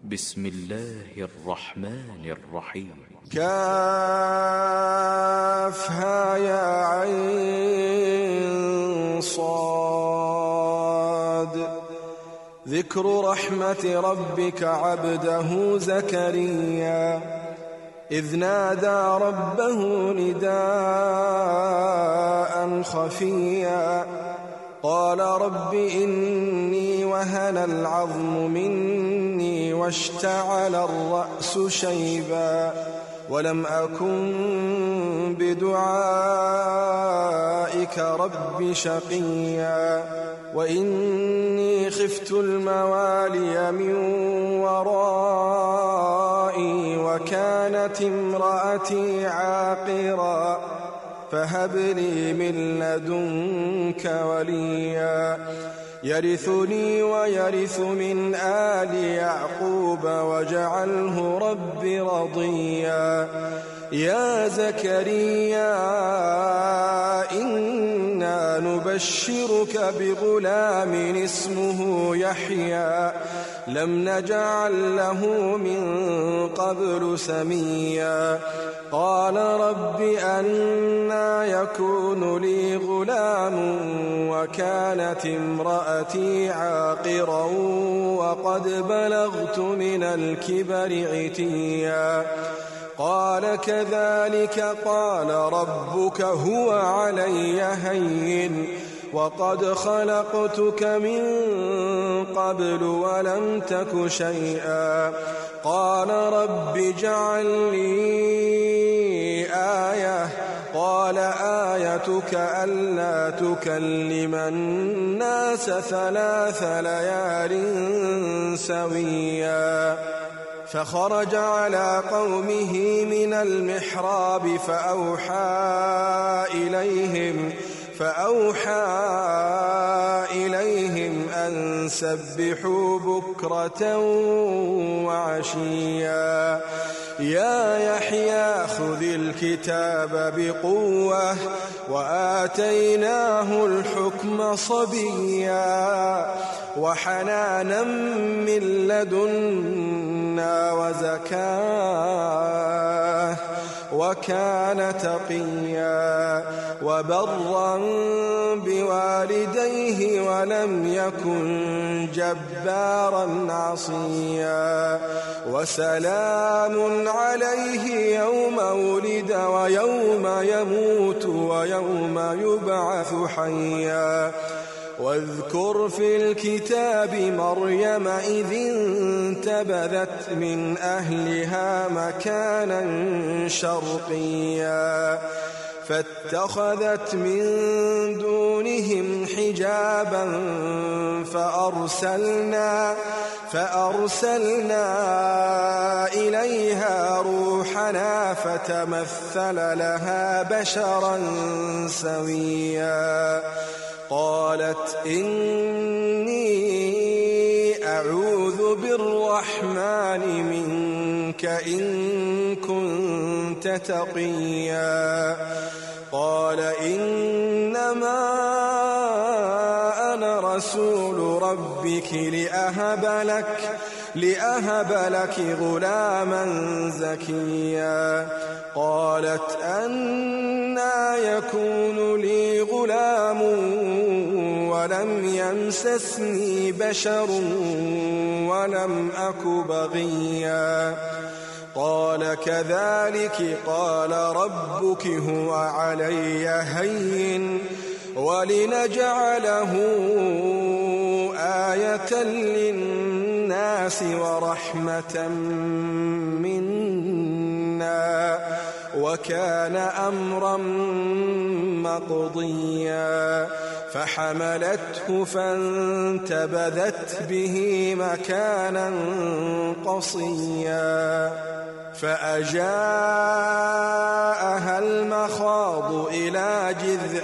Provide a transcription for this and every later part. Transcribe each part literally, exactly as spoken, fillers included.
بسم الله الرحمن الرحيم. كافها يا عين صاد. ذكر رحمة ربك عبده زكريا إذ نادى ربه نداء خفيا قال رب إني وهن العظم مني واشتعل الرأس شيبا ولم أكن بدعائك رب شقيا وإني خفت الموالي من ورائي وكانت امرأتي عاقرا فهب لي من لدنك وليا يرثني ويرث من آل يعقوب واجعله رب رضيا. يا زكريا إنا نبشرك بغلام اسمه يحيى لم نجعل له من قبل سميا قال رب أنى يكون لي غلام وكانت امرأتي عاقرا وقد بلغت من الكبر عتيا قال كذلك قال ربك هو علي هين وقد خلقتك من قبل ولم تك شيئا قال رب اجعل لي آية قال آيتك ألا تكلم الناس ثلاث ليال سويا فخرج على قومه من المحراب فأوحى إليهم فأوحى إليهم أن سبحوا بكرة وعشيا يا يحيى خذ الكتاب بقوة وآتيناه الحكم صبيا وحنانا من لدنا وزكاة وكان تقيا وبرا بوالديه ولم يكن جبارا عصيا وسلام عليه يوم ولد ويوم يموت ويوم يبعث حيا واذكر في الكتاب مريم إذ انتبذت من أهلها مكانا شرقيا فاتخذت من دونهم حجابا فأرسلنا فأرسلنا إليها روحنا فتمثل لها بشرا سويا قالت إني أعوذ بالرحمن منك إن كنت تقيا قال إنما أنا رسول ربك لأهب لك لأهب لك غلاما زكيا قالت أنى يكون لي غلام ولم يمسسني بشر ولم أك بغيا قال كذلك قال ربك هو علي هين ولنجعله آية للناس ورحمة منا وكان أمرا مقضيا فحملته فانتبذت به مكانا قصيا فأجاءها المخاض إلى جذع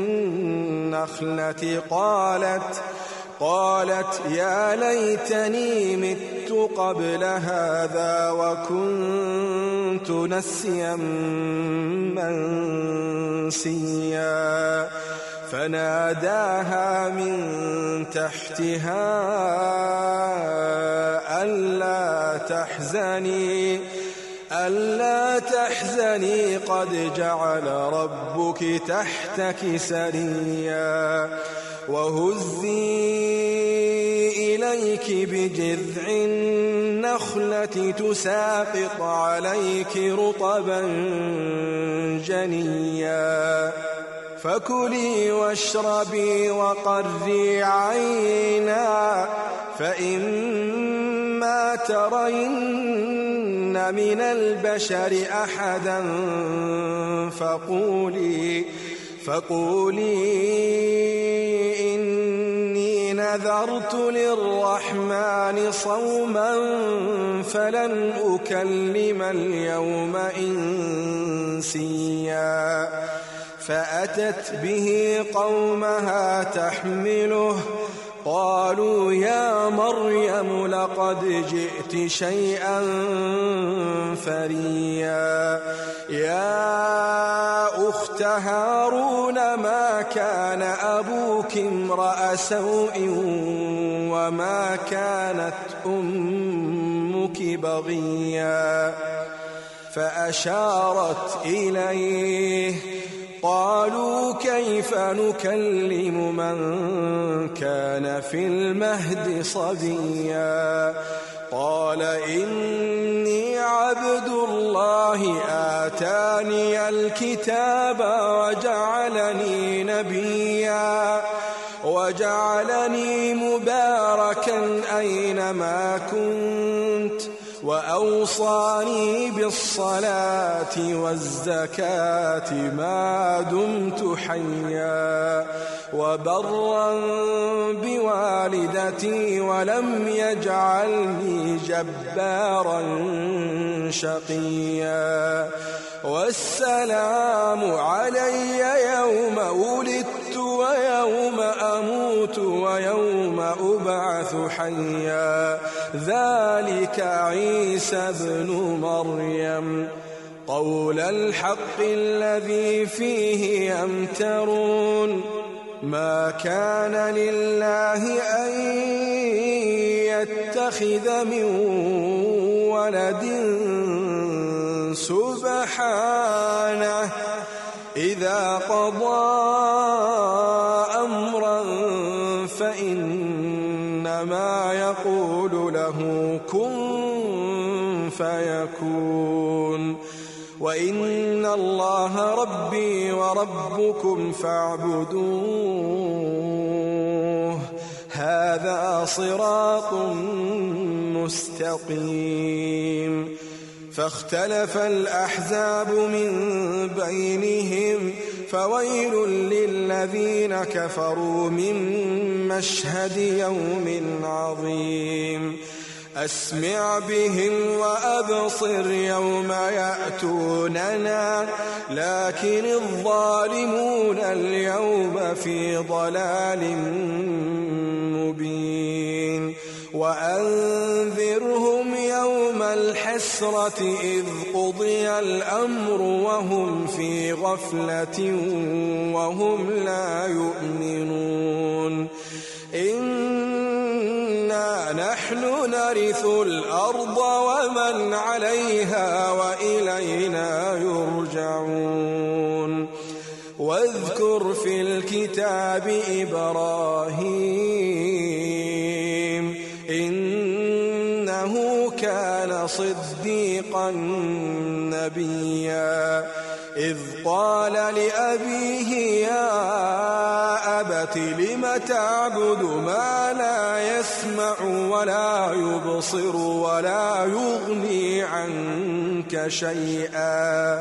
النخلة قالت قالت يا ليتني مت قبل هذا وكنت نسيا منسيا فناداها من تحتها ألا تحزني ألا تحزني قد جعل ربك تحتك سريا وهزي إليك بجذع النخلة تساقط عليك رطبا جنيا فكلي واشربي وقري عينا فإما ترين من البشر أحدا فقولي فقولي إني نذرت للرحمن صوما فلن أكلم اليوم إنسيا فأتت به قومها تحمله قالوا يا مريم لقد جئت شيئا فريا يا أخت هارون ما كان أبوك امرأ سوء وما كانت أمك بغيا فأشارت إليه قالوا كيف نكلم من كان في المهد صبيا قال إني عبد الله آتاني الكتاب وجعلني نبيا وجعلني مباركا أينما كنت وأوصاني بالصلاة والزكاة ما دمت حيا وبرا بوالدتي ولم يجعلني جبارا شقيا والسلام علي يوم ولدت ويوم أموت ويوم أبعث حيا ذلك عيسى ابن مريم قول الحق الذي فيه يمترون ما كان لله أن يتخذ من ولد سبحانه إذا قضى أمرا فإنما يقول له كن فيكون وإن الله ربي وربكم فاعبدوه هذا صراط مستقيم فاختلف الأحزاب من بينهم فويل للذين كفروا من مشهد يوم عظيم أسمع بهم وأبصر يوم يأتوننا لكن الظالمون اليوم في ضلال مبين وأنذرهم يوم الحسرة إذ قضي الأمر وهم في غفلة وهم لا يؤمنون إنا نحن نرث الأرض ومن عليها وإلينا يرجعون واذكر في الكتاب إبراهيم إنه كان صديقا نبيا إذ قال لأبيه يا أبت لم تعبد ما لا يسمع ولا يبصر ولا يغني عنك شيئا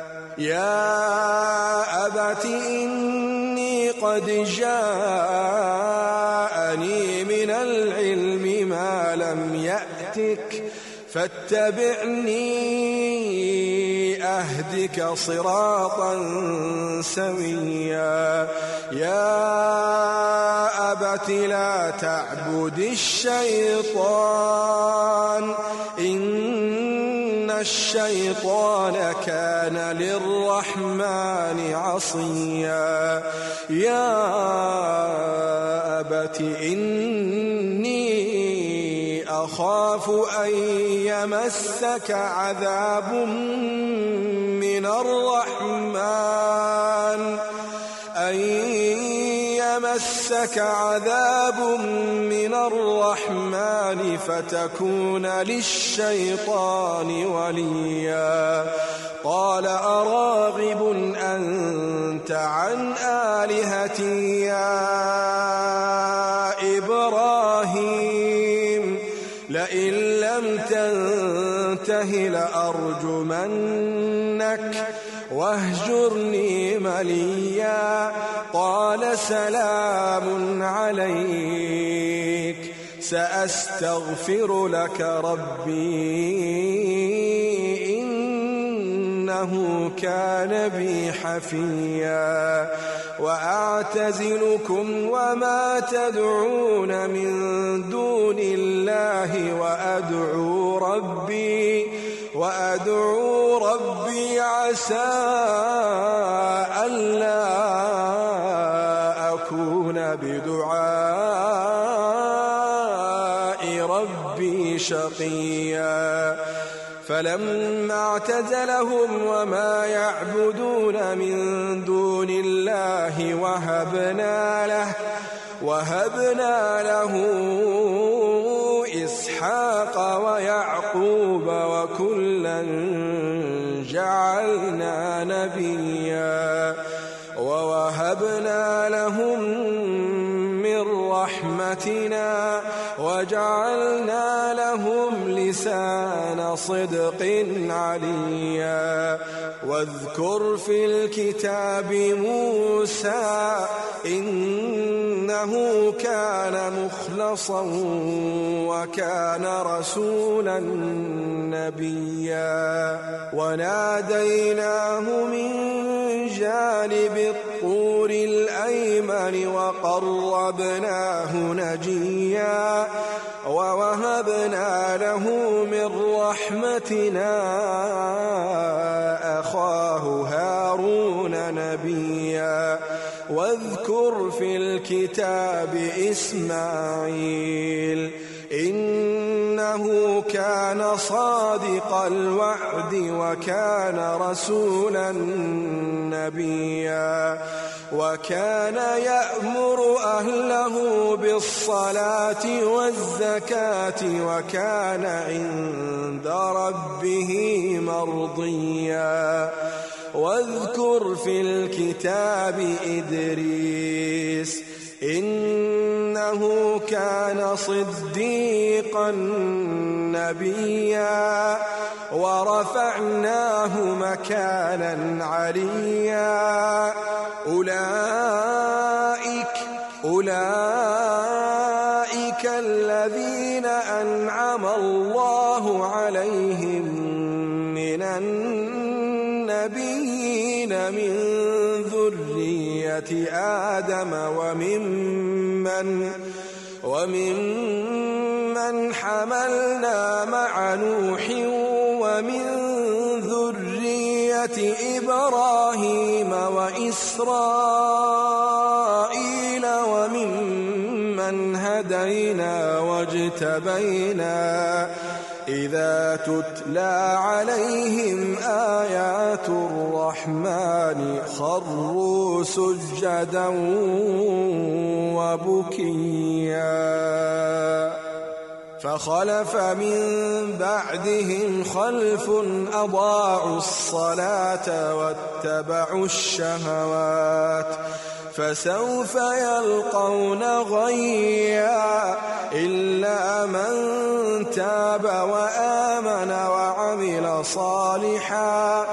يا أبت إني قد جاءني من العلم ما لم يأتك فاتبعني أهدك صراطا سويا يا أبت لا تعبد الشيطان إن الشيطان كان للرحمن عصيا يا أبت إني أخاف أن يمسك عذاب من الرحمن أن يمسك عذاب من الرحمن فتكون للشيطان وليا قال أراغب أنت عن آلهتي يا إبراهيم لئن لم تنته لأرجمنك واهجرني مليا قال سلام عليك سأستغفر لك ربي إنه كان بي حفيا وأعتزلكم وما تدعون من دون الله وأدعو ربي وأدعو ربي عسى ألا أكون بدعاء ربي شقيا فلما اعتزلهم وما يعبدون من دون الله وهبنا له وهبنا له إسحاق ويعقوب وكلا جعلنا نبيا ووهبنا لهم من رحمتنا وجعلنا لهم لسان صدق عليا واذكر في الكتاب موسى إنه كان مخلصا وكان رسولا نبيا وناديناه من جانب الطور الأيمن وقربناه نجيا ووهبنا له من رحمتنا أخاه هارون نبيا واذكر في الكتاب إسماعيل إنه كان صادق الوعد وكان رسولا نبيا وكان يأمر أهله بالصلاة والزكاة وكان عند ربه مرضيا واذكر في الكتاب إدريس إنه كان صديقا نبيا ورفعناه مكانا عليا أولئك أولئك الذين أنعم الله عليهم من النبيين من ذرية آدم وممن وممن حملنا مع نوح ومن ذرية إبراهيم وإسرائيل وممن هدينا واجتبينا إذا تتلى عليهم آيات الرحمن خروا سجدا وبكيا فخلف من بعدهم خلف أضاعوا الصلاة واتبعوا الشهوات فسوف يلقون غيا إلا من تاب وآمن وعمل صالحا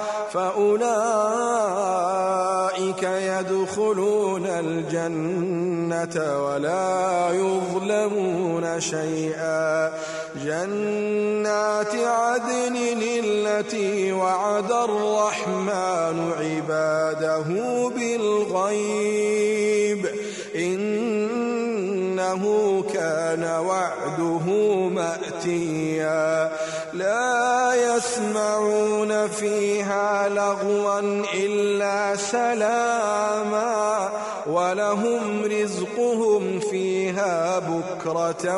فأولئك يدخلون الجنة ولا يظلمون شيئا جنات عدن التي وعد الرحمن عباده بالغيب إنه كان وعده مأتيا لا يسمعون فيها لغوا إلا سلاما ولهم رزقهم فيها بكرة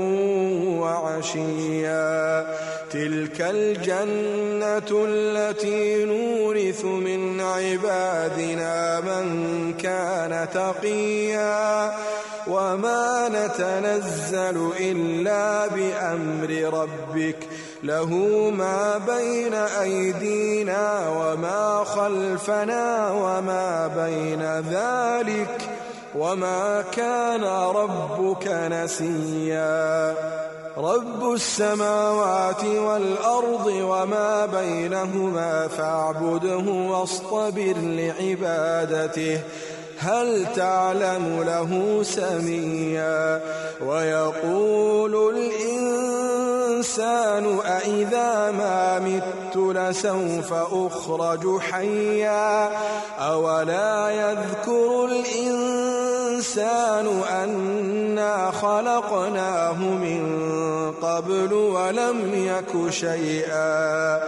وعشيا تلك الجنة التي نورث من عبادنا من كان تقيا وما نتنزل إلا بأمر ربك له ما بين أيدينا وما خلفنا وما بين ذلك وما كان ربك نسيا رب السماوات والأرض وما بينهما فاعبده واصطبر لعبادته هل تعلم له سميا ويقول الإنسان أإذا ما مت لسوف أخرج حيا أولا يذكر الإنسان أنا خلقناه من قبل ولم يك شيئا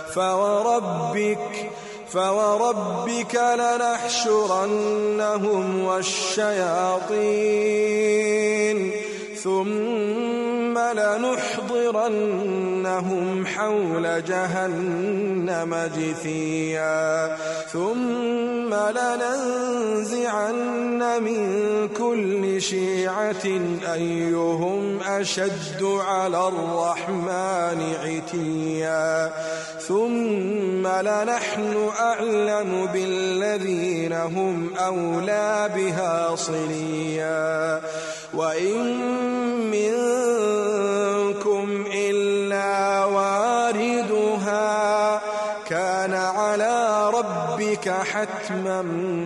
فوربك فوربك لنحشرنهم والشياطين ثم لنحضرنهم حول جهنم جثيا ثم لننزعن من كل شيعة أيهم أشد على الرحمن عتيا ثم لنحن أعلم بالذين هم أولى بها صليا وإن منكم إلا واردها كان على ربك حتما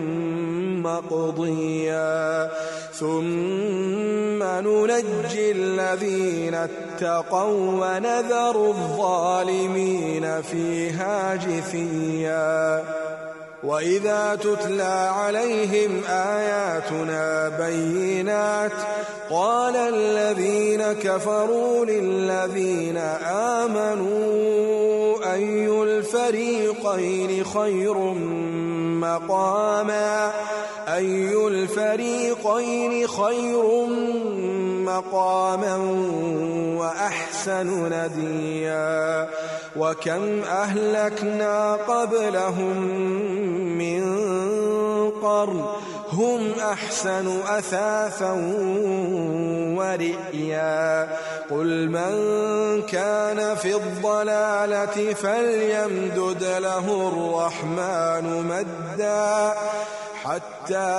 مقضيا ثم ننجي الذين اتقوا ونذر الظالمين فيها جثيا وإذا تتلى عليهم آياتنا بينات قال الذين كفروا للذين آمنوا أي الفريقين خير مقاما أي الفريقين خير مقاما وأحسن نديا وكم أهلكنا قبلهم من قرن هم أحسن أثاثا ورئيا قل من كان في الضلالة فليمدد له الرحمن مدا حتى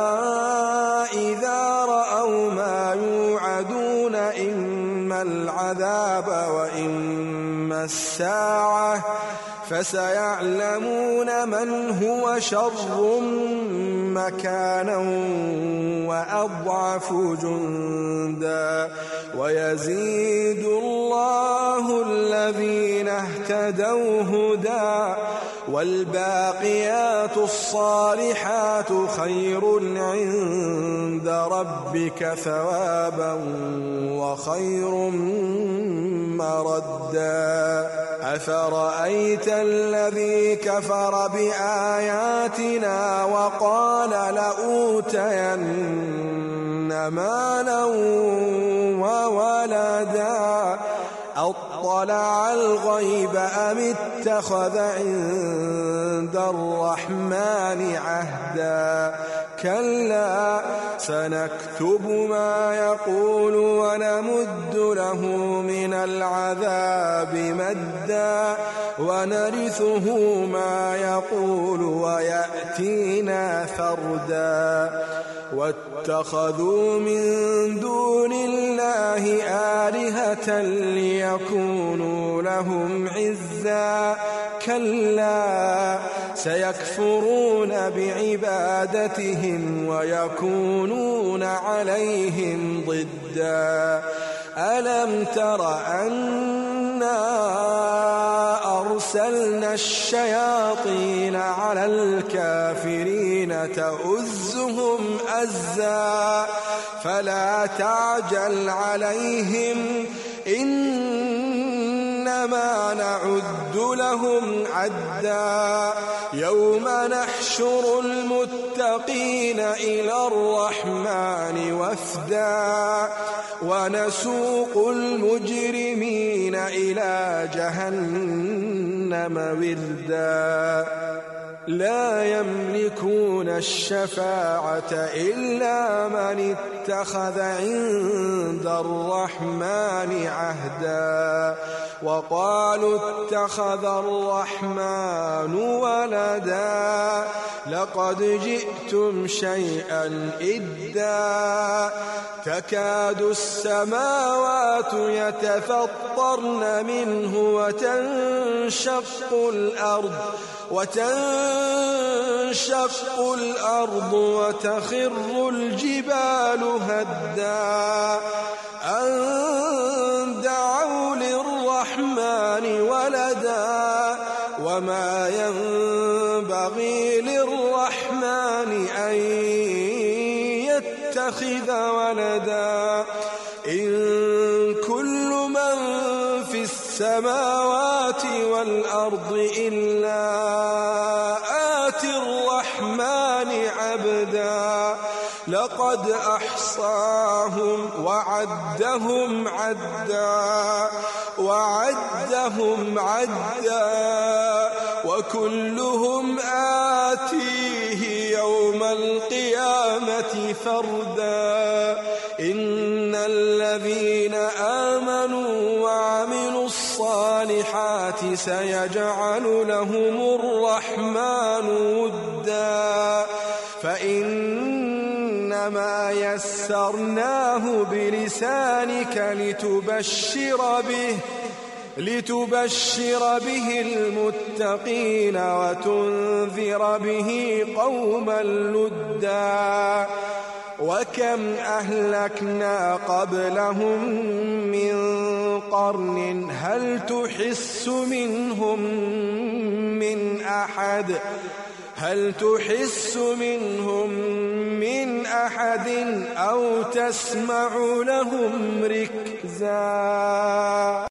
إذا رأوا ما يوعدون إما العذاب وإما الساعة فسيعلمون من هو شر مكانا وأضعف جندا ويزيد الله الذين اهتدوا هدى والباقيات الصالحات خير عند ربك ثوابا وخير مردا أفرأيت الذي كفر بآياتنا وقال لأوتين مالا وولدا أطلع الغيب أم اتخذ عند الرحمن عهدا كلا سنكتب ما يقول ونمد له من العذاب مدا ونرثه ما يقول ويأتينا فردا واتخذوا من دون الله آلهة ليكونوا لهم عزا كلا سيكفرون بعبادتهم ويكونون عليهم ضدا ألم تر أنا أرسلنا الشياطين على الكافرين تؤزهم أزا فلا تعجل عليهم إنما إنما نعد لهم عدا يوم نحشر المتقين إلى الرحمن وفدا ونسوق المجرمين إلى جهنم وردا لا يملكون الشفاعة إلا من اتخذ عند الرحمن عهدا وقالوا اتخذ الرحمن ولدا لقد جئتم شيئا إدا تكاد السماوات يتفطرن منه وتنشق الأرض وتنشق الأرض وتخر الجبال هدا أن دعوا للرحمن ولدا وما ينبغي للرحمن أن يتخذ ولدا إن كل من في السماوات والأرض إلا آتي الرحمن عبدا لقد أحصاهم وعدهم عدا وعدهم عدا وكلهم آتيه يوم القيامة فردا إن الذين آمنوا وعملوا الصالحات سيجعل لهم الرحمن ودا فإنما يسرناه بلسانك لتبشر به لتبشر به المتقين وتنذر به قوما لدا وكم أهلكنا قبلهم من قرن هل تحس منهم من أحد هل تحس منهم من أحد أو تسمع لهم ركزا